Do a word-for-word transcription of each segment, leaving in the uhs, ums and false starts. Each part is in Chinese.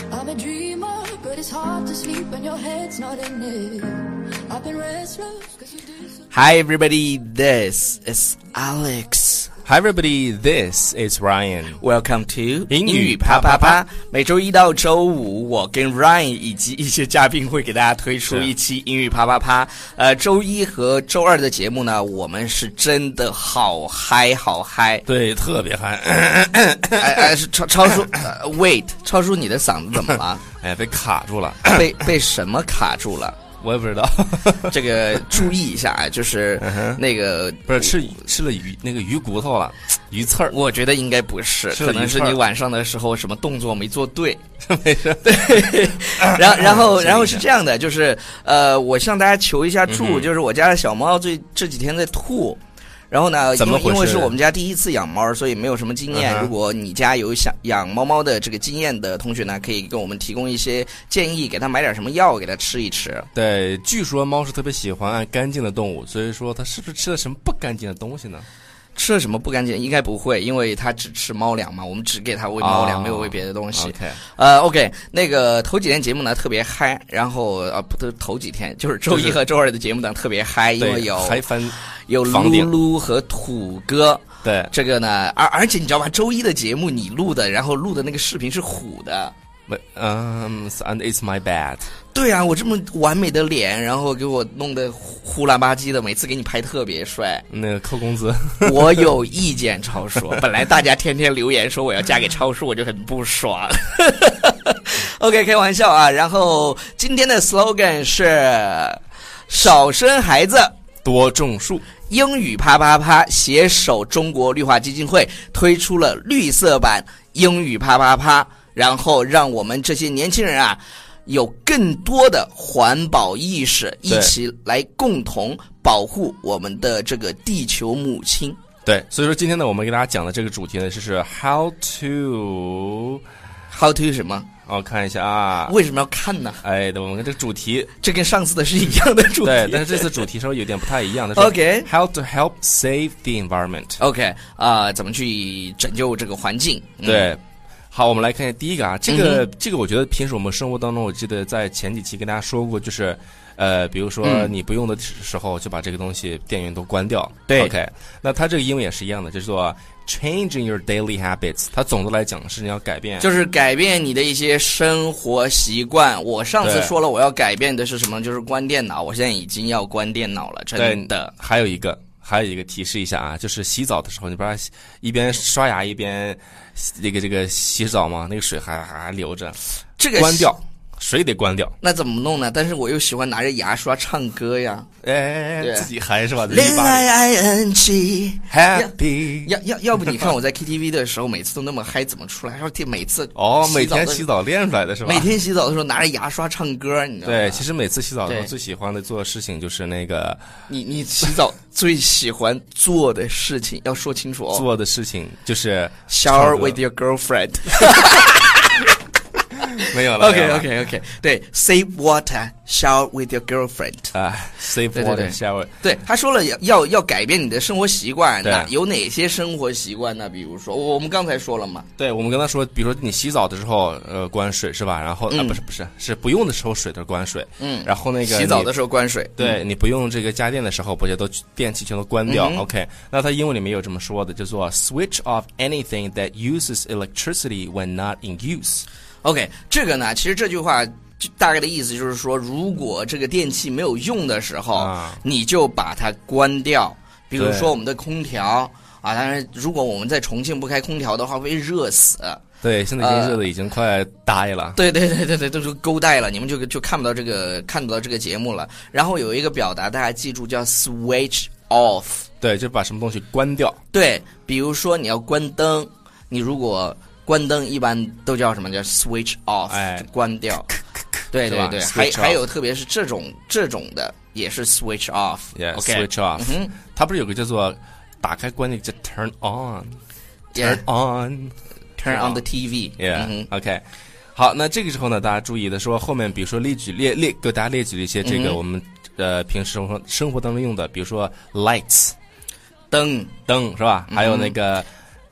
I'm a dreamer, but it's hard to sleep when your head's not in it. I've been restless cause you do so. Hi everybody, this is Alex.Hi everybody, this is Ryan. Welcome to 英语啪啪啪啪。 每周一到周五，我跟 Ryan 以及一些嘉宾会给大家推出一期英语啪啪啪。呃，周一和周二的节目呢，我们是真的好嗨好嗨， 对，特别嗨。 哎哎，是超超叔、呃、，Wait， 超叔，你的嗓子怎么了？ 哎，被卡住了。 被被什么卡住了？ 我也不知道。 这个注意一下啊，就是那个、 uh-huh. 不是吃吃了鱼那个鱼骨头了，鱼刺儿。 我觉得应该不是，可能是你晚上的时候什么动作没做对。 没事。 对。然后然后然后是这样的，就是呃，我向大家求一下助，嗯、就是我家的小猫最这几天在吐。然后呢，因为因为是我们家第一次养猫，所以没有什么经验。Uh-huh. 如果你家有想养猫猫的这个经验的同学呢，可以跟我们提供一些建议，给它买点什么药给它吃一吃。 对，据说猫是特别喜欢干净的动物，所以说它是不是吃了什么不干净的东西呢？ 吃了什么不干净？应该不会，因为它只吃猫粮嘛，我们只给它喂猫粮， oh, 没有喂别的东西。 OK， 呃 ，OK， 那个头几天节目呢特别嗨，然后呃不是头几天，就是周一和周二的节目呢特别嗨，因为有嗨翻。 有露露和土哥， 对这个呢，而而且你知道吧，周一的节目你录的，然后录的那个视频是虎的， 嗯、um, ，and it's my bad。 对啊，我这么完美的脸，然后给我弄得呼啦吧唧的，每次给你拍特别帅， 那个扣工资。 我有意见，超叔。本来大家天天留言说我要嫁给超叔，我就很不爽。OK， 开玩笑啊。然后今天的 slogan 是少生孩子， 多种树。 英语啪啪啪携手中国绿化基金会推出了绿色版英语啪啪啪，然后让我们这些年轻人啊有更多的环保意识，一起来共同保护我们的这个地球母亲。 对，所以说今天呢，我们给大家讲的这个主题呢，就是 how to how to 什么？ 我看一下啊， 为什么要看呢？ 哎，我们这个主题， 这跟上次的是一样的主题， 对，但是这次主题稍微有点不太一样的。 OK， how to help save the environment。OK， 啊、呃，怎么去拯救这个环境？ 嗯、对，好，我们来看一下第一个啊，这个、嗯、这个我觉得平时我们生活当中，我记得在前几期跟大家说过，就是呃，比如说你不用的时候，就把这个东西电源都关掉。 对 ，OK， 那它这个英文也是一样的，就是说。Changing your daily habits， 它总的来讲是你要改变， 就是改变你的一些生活习惯。我上次说了，我要改变的是什么？就是关电脑。我现在已经要关电脑了，真的。 还有一个，还有一个提示一下啊，就是洗澡的时候，你不是一边刷牙一边这个这个洗澡吗？那个水还还流着， 这个关掉。水得关掉， 那怎么弄呢？但是我又喜欢拿着牙刷唱歌呀， 哎，自己嗨是吧？ 恋爱 I N G happy， 要要要不你看我在 K T V 的时候，每次都那么嗨，怎么出来？说每次哦，每天洗澡练出来的是吧？ 每天洗澡的时候拿着牙刷唱歌，你知道吗？ 对，其实每次洗澡的时候最喜欢的做的事情就是那个， 你你洗澡最喜欢做的事情要说清楚哦。 做的事情就是 shower with your girlfriend。 没有了。 OK OK OK， 对 ，save water, shower with your girlfriend。 啊 ，save water, 对 shower。 对，他说了要要要改变你的生活习惯，那有哪些生活习惯呢？比如说，我们刚才说了嘛。 对，我们刚才说，比如说你洗澡的时候，呃，关水是吧？然后、嗯、啊，不是不是，是不用的时候水的关水。嗯。然后那个洗澡的时候关水。 对、 嗯、 你不用这个家电的时候，不就都电器全都关掉、嗯、？OK， 那它英文里面有这么说的，叫做 switch off anything that uses electricity when not in use。OK， 这个呢，其实这句话大概的意思就是说，如果这个电器没有用的时候，啊、你就把它关掉。比如说我们的空调啊，当然，如果我们在重庆不开空调的话，会热死。 对，现在已经热的已经快呆了。 呃、对对对对对，都是勾呆了，你们就就看不到这个看不到这个节目了。然后有一个表达，大家记住叫 switch off。 对，就把什么东西关掉。 对，比如说你要关灯，你如果关灯一般都叫什么？叫 switch off， 哎， 关掉。对对对，还还有特别是这种这种的也是 switch off。Yeah，switch、 okay. off、嗯。它不是有个叫做打开关那个叫 turn on，turn、yeah. on，turn on the T V。Yeah，OK、 嗯。Okay. 好，那这个时候呢，大家注意的说，后面比如说列举列列给大家列举了一些这个我们、嗯、呃平时生活生活当中用的，比如说 lights， 灯灯是吧？嗯、还有那个。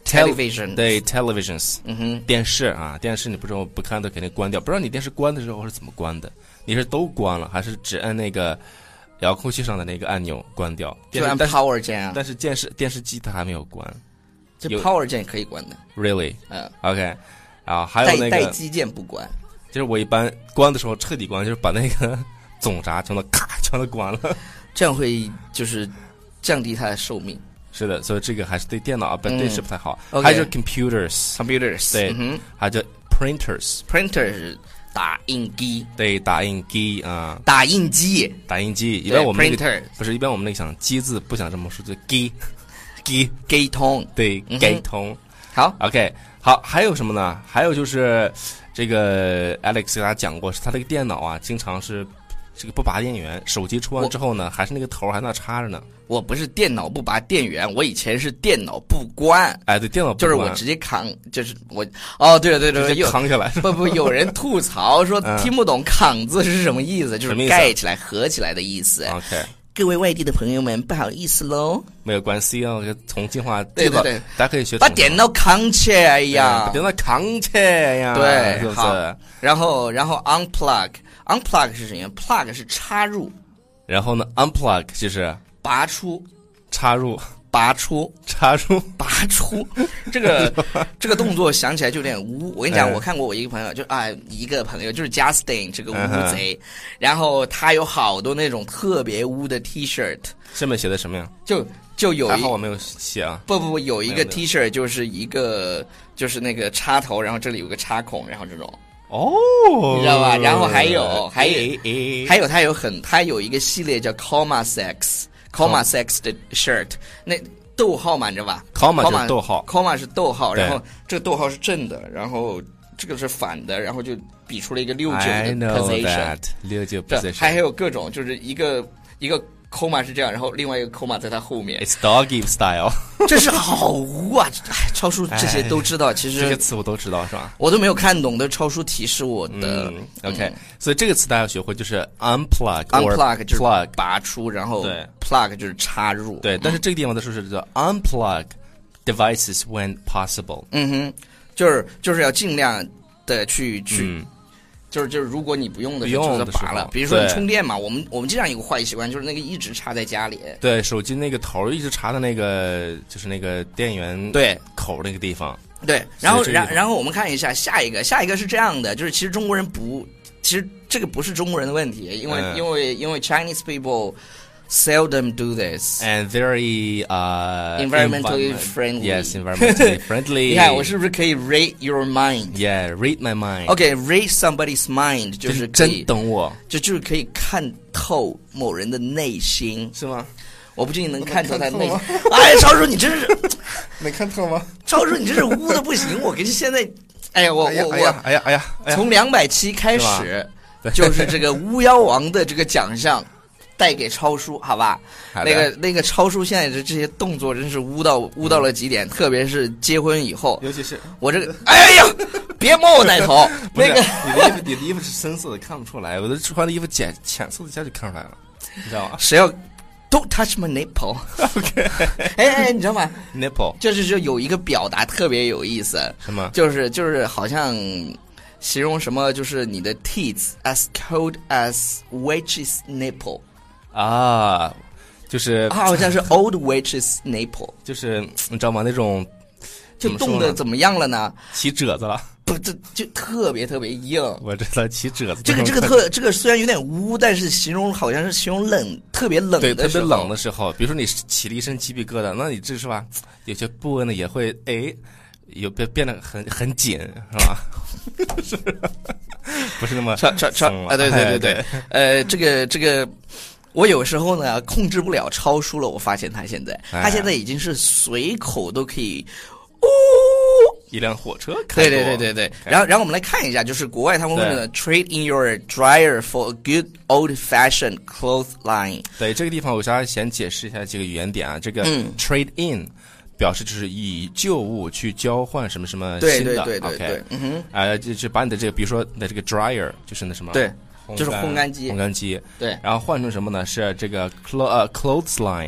television 对 televisions， 嗯哼， 电视啊，电视你不知道不看的肯定关掉，不知道你电视关的时候是怎么关的？你是都关了，还是只按那个遥控器上的那个按钮关掉？ 就按 power 键啊。 但是电视电视机它还没有关， 这 power 键可以关的。 Really？ 嗯 ，OK， 啊，还有那个待机键不关。 就是我一般关的时候彻底关，就是把那个总闸全都咔全都关了， 这样会就是降低它的寿命。 是的，所以这个还是对电脑，不、嗯、对是不太好。 Okay. 还有 computers，computers， 对， 嗯、还有叫 printers，printer 是打印机， 对，打印机啊， 打印机， 打印机。一般我们、那个、 printer 不是一般我们那个想机字不想这么说，就机机机通， 对， 嗯、 机通。 好 ，OK， 好，还有什么呢？还有就是这个 Alex 给大家讲过，是他这个电脑啊，经常是。这个不拔电源，手机出完之后呢，还是那个头还那插着呢。 我不是电脑不拔电源，我以前是电脑不关。 哎，对，电脑不关就是我直接扛，就是我哦，对了对了， 直接扛下来。 不不，有人吐槽说听不懂"扛"字是什么意思，就是盖起来、合起来的意思。 OK， 各位外地的朋友们，不好意思喽。 没有关系啊，从进化对对对， 大家可以学把电脑扛起来呀， 把电脑扛起来呀， 对， 是不是？ 然后然后 unplug。unplug 是什么 ？plug 是插入， 然后呢 ，unplug 就是拔出、 插入、 拔出、 插入、 拔出。这个这个动作想起来就有点污。我跟你讲， 嗯、 我看过我一个朋友，就啊一个朋友就是 Justin 这个污贼，嗯、然后他有好多那种特别污的 T 恤， 上面写的什么呀？ 就就有一， 还好我没有写啊。 不不不，有一个 T 恤就是一个就是那个插头，然后这里有个插孔，然后这种。 哦， 你知道吧？然后还有还有还有，它有很它有一个系列叫 Comma Sex，Comma Sex 的 shirt， 那逗号嘛，你知道吧 ？Comma 是逗号 ，Comma 是逗号，然后这个逗号是正的，然后这个是反的，然后就比出了一个六九的 position， 六九 position， 还有各种，就是一个一个。comma 是这样，然后另外一个 comma 在它后面。 It's doggy style， 这是好污啊！哎，超叔这些都知道，其实这些词我都知道是吧？ 我都没有看懂的，超叔提示我的。 嗯、OK，、嗯、所以这个词大家要学会，就是 unplug，unplug unplug 就是 plug 拔出，然后对 plug 就是插入。 对，但是这个地方的说是叫 unplug devices when possible。 嗯哼，就是就是要尽量的去去。 嗯就是就是，如果你不用的时候就拔了。比如说你充电嘛，我们我们经常有个坏习惯，就是那个一直插在家里。 对，手机那个头一直插在那个就是那个电源对口那个地方。 对，然后然然后我们看一下下一个，下一个是这样的，就是其实中国人不，其实这个不是中国人的问题，因为、嗯、因为因为 Chinese people。Seldom do this and very uh environmentally friendly. Yes, environmentally friendly. 你看我是不是可以 read your mind? Yeah, read my mind. Okay, read somebody's mind 就是真懂我， 就就是可以看透某人的内心， 是吗？ 我不仅能看透他的内心。哎，超叔你真是没看透吗？ 超叔你真是污的不行，我跟现在，哎呀我我我哎呀哎呀哎呀， 从两百期开始就是这个巫妖王的这个奖项。带给超叔，好吧？那个那个超叔现在的这些动作真是污到污到了极点，嗯、特别是结婚以后， 尤其是我这个，哎呀，别摸我奶头！那个你的衣服，你的衣服是深色的，看不出来。我的穿的衣服浅浅色的，一下就看出来了，你知道吗？ 谁要 ？Don't touch my nipple 。OK， 哎哎，你知道吗 ？Nipple 就是就有一个表达特别有意思， 什么？ 就是就是好像。形容什么？就是你的 teeth as cold as witch's nipple 啊，就是啊，好像是 old witch's nipple， 就是你知道吗？那种就冻得怎么样了呢？ 起褶子了， 不，这就特别特别硬。 我知道起褶子。 这个这个特这个虽然有点污，但是形容好像是形容冷，特别冷的时候， 对，特别冷的时候，比如说你起了一身鸡皮疙瘩，那你这是吧？有些部位呢也会哎。有变变得很很紧，是吧？是不是那么超超超啊？对对对对，呃，这个这个，我有时候呢控制不了超叔了。我发现他现在，他现在已经是随口都可以，哦， 一辆火车开过。 对对对对对。然后然后我们来看一下，就是国外他们会呢 trade in your dryer for a good old-fashioned clothesline。 对，这个地方我稍先解释一下这个语言点啊，这个 trade in。表示就是以旧物去交换什么什么新的， 对对对对对， okay, 嗯哼， 啊、呃，就就把你的这个，比如说你的这个 dryer， 就是那什么， 对，就是烘干机， 烘干机， 对， 然后换成什么呢？是这个 clo 呃 clothesline，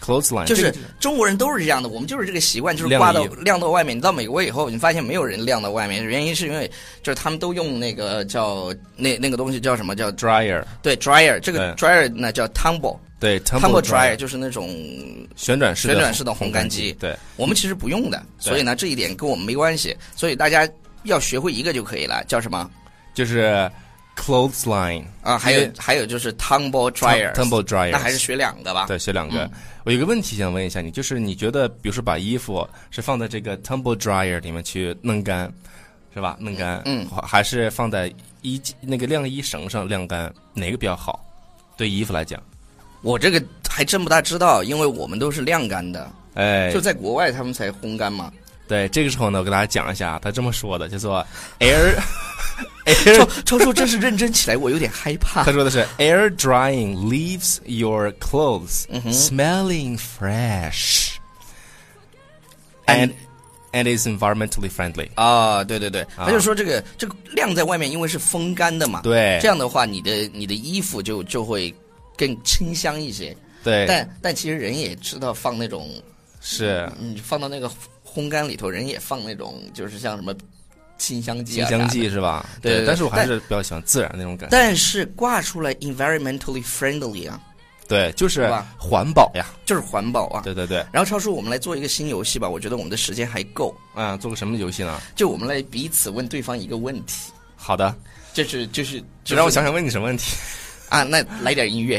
clothesline 就是中国人都是这样的，我们就是这个习惯，就是挂到晾到外面。你到美国以后，你发现没有人晾到外面，原因是因为就是他们都用那个叫那那个东西叫什么叫 dryer， 对 dryer， 这个 dryer 呢叫 tumble， 对 tumble dryer 就是那种旋转式的旋转式的烘干机。 对， 我们其实不用的，所以呢这一点跟我们没关系，所以大家要学会一个就可以了，叫什么？ 就是。clothesline 啊，还有还有就是 tumble dryer tumble dryer， 那还是学两个吧？ 对，学两个。嗯、我有个问题想问一下你，就是你觉得，比如说把衣服是放在这个 tumble dryer 里面去弄干，是吧？弄干， 嗯， 还是放在衣那个晾衣绳上晾干，哪个比较好？对衣服来讲， 我这个还真不大知道，因为我们都是晾干的， 哎， 就在国外他们才烘干嘛。 对，这个时候呢，我跟大家讲一下，他这么说的，叫做 air。 超超叔真是认真起来，我有点害怕。 他说的是 air drying leaves your clothes、 嗯、 smelling fresh and and is environmentally friendly。 啊，对对对，他就说这个这个晾在外面，因为是风干的嘛， 对， 这样的话，你的你的衣服就就会更清香一些。 对， 但但其实人也知道放那种是， 嗯，放到那个烘干里头，人也放那种就是像什么。清香剂、 啊，清香剂是吧？ 对, 对, 对， 但是我还是比较喜欢自然那种感觉。 但是挂出来 environmentally friendly 啊， 对，就是环保呀， 就是环保啊。 对对对。 然后超叔，我们来做一个新游戏吧，我觉得我们的时间还够。 啊、嗯，做个什么游戏呢？ 就我们来彼此问对方一个问题。 好的， 就是就是，就是、 让我想想问你什么问题啊？那来点音乐。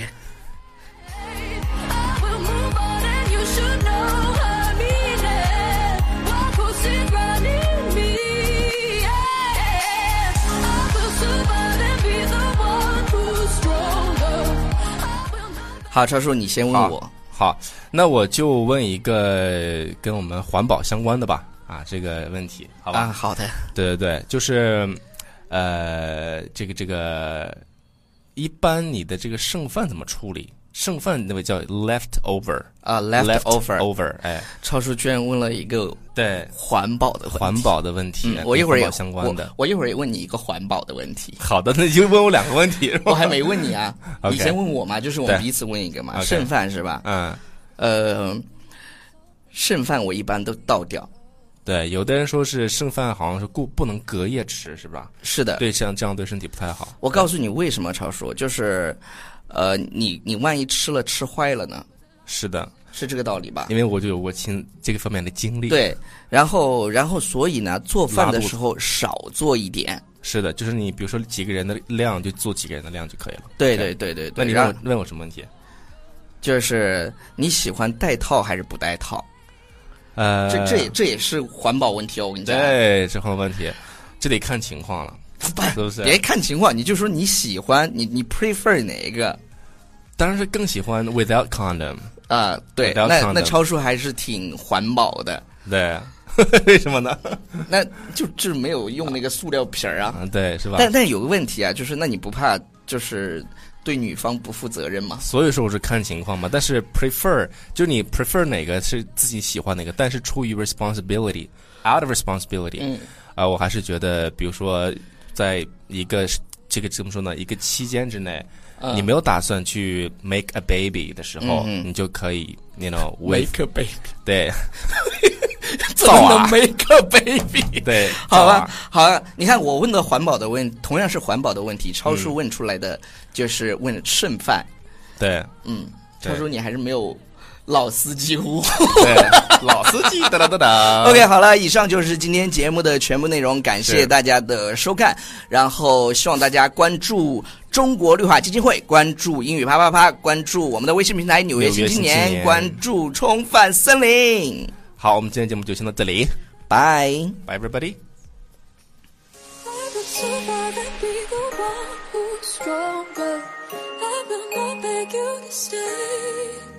好，超叔，你先问我。 好，好，那我就问一个跟我们环保相关的吧。啊，这个问题，好吧？ 啊，好的。 对对对，就是，呃，这个这个，一般你的这个剩饭怎么处理？剩饭那个叫 leftover 啊 ，leftover over， 哎， 超叔居然问了一个对环保的问题环保的问题， 嗯、我一会儿也相关的我，我一会儿也问你一个环保的问题。 好的，那你就问我两个问题， 我还没问你啊， okay, 你先问我嘛，就是我们彼此问一个嘛，剩饭是吧？ 嗯， 呃，剩饭我一般都倒掉。 对，有的人说是剩饭好像是不不能隔夜吃，是吧？ 是的， 对，这样这样对身体不太好。 我告诉你为什么，超叔，就是。呃，你你万一吃了吃坏了呢？ 是的， 是这个道理吧？ 因为我就有过亲这个方面的经历。 对，然后然后所以呢，做饭的时候少做一点。 是的，就是你比如说几个人的量就做几个人的量就可以了。 对对对对对。 那你问我问我什么问题？ 就是你喜欢戴套还是不戴套？ 呃， 这这也这也是环保问题哦，我跟你讲。 对，这环保问题，这得看情况了。是不是？ 别看情况，你就说你喜欢，你你 prefer 哪一个？ 当然是更喜欢 without condom 啊，对，那那超叔还是挺环保的。 对，为什么呢？ 那就就是没有用那个塑料瓶儿啊， 啊，对，是吧？ 但但有个问题啊，就是那你不怕就是对女方不负责任吗？ 所以说我是看情况嘛，但是 prefer 就你 prefer 哪个是自己喜欢哪个，但是出于 responsibility out of responsibility， 嗯， 啊、呃，我还是觉得，比如说。在一个这个怎么说呢？一个期间之内，嗯、你没有打算去 make a baby 的时候，嗯、你就可以 ，you know make a baby， 对， 怎么能 make a baby？ 对， 好吧，好啊。你看我问的环保的问，同样是环保的问题，超叔问出来的就是问剩饭。 对， 嗯，超叔你还是没有。老司机呼， 对，老司机哒哒哒哒。 OK， 好了，以上就是今天节目的全部内容，感谢大家的收看，然后希望大家关注中国绿化基金会，关注英语啪啪啪，关注我们的微信平台纽约新青年，关注冲犯森林。 好，我们今天节目就先到这里， 拜拜 everybody。 I will not beg you to stay.